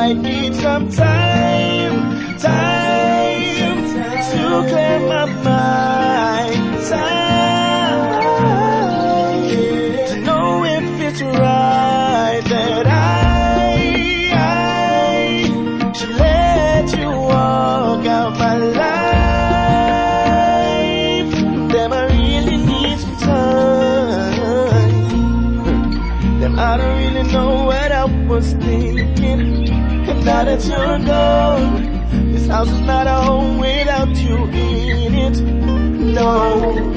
might need some time to clear my mind, time to know if it's right that I should let you walk out my life. Damn, I really need some time. Damn, I don't really know what I was thinking. And now that you're gone, this house is not a home without you in it. No.